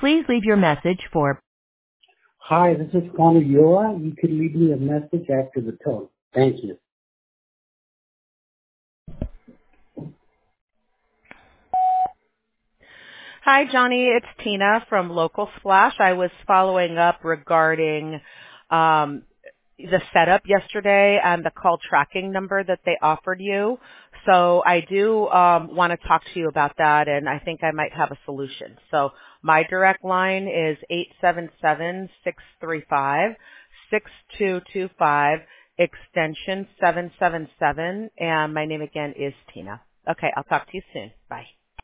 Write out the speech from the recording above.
Please leave your message for Hi, this is Kwame Yoa. You can leave me a message after the tone. Thank you. Hi, Johnny. It's Tina from Local Splash. I was following up regarding the setup yesterday and the call tracking number that they offered you. So I do want to talk to you about that, and I think I might have a solution. So my direct line is 877-635-6225, extension 777, and my name again is Tina. Okay, I'll talk to you soon. Bye.